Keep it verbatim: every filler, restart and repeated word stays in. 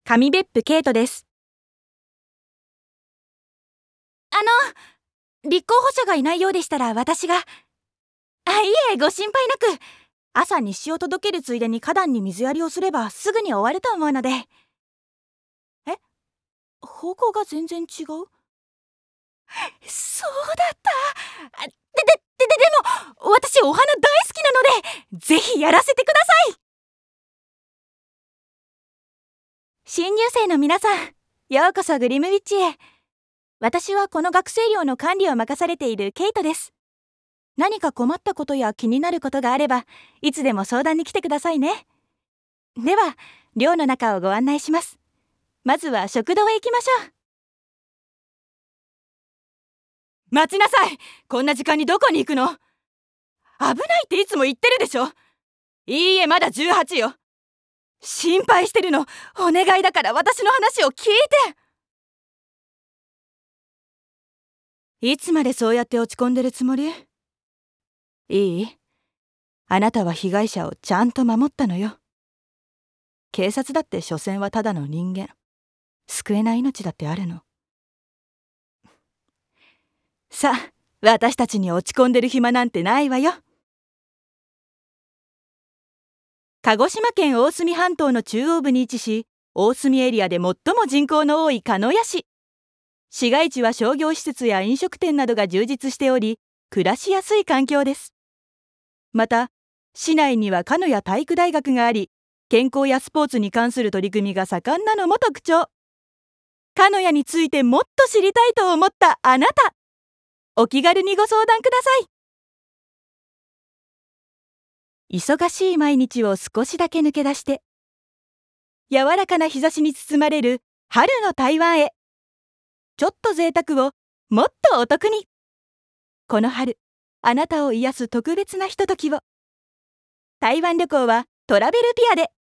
紙別府ケイトです。あの、立候補者がいないようでしたら私が。あ、いえ、ご心配なく。朝日誌を届けるついでに花壇に水やりをすればすぐに終わると思うので。え、方向が全然違う？そうだった。で、で、で、で、でも、私お花大好きなので、ぜひやらせてください。新入生の皆さん、ようこそグリムウィッチへ。私はこの学生寮の管理を任されているケイトです。何か困ったことや気になることがあれば、いつでも相談に来てくださいね。では、寮の中をご案内します。まずは食堂へ行きましょう。待ちなさい。こんな時間にどこに行くの？危ないっていつも言ってるでしょ。いいえ、まだじゅうはちよ。心配してるの。お願いだから私の話を聞いて。いつまでそうやって落ち込んでるつもり？いい？あなたは被害者をちゃんと守ったのよ。警察だって所詮はただの人間。救えない命だってあるの。さあ、私たちに落ち込んでる暇なんてないわよ。鹿児島県大隅半島の中央部に位置し、大隅エリアで最も人口の多い鹿屋市。市街地は商業施設や飲食店などが充実しており、暮らしやすい環境です。また、市内には鹿屋体育大学があり、健康やスポーツに関する取り組みが盛んなのも特徴。鹿屋についてもっと知りたいと思ったあなた、お気軽にご相談ください。忙しい毎日を少しだけ抜け出して、柔らかな日差しに包まれる春の台湾へ。ちょっと贅沢をもっとお得に。この春、あなたを癒す特別なひとときを。台湾旅行はトラベルピアで。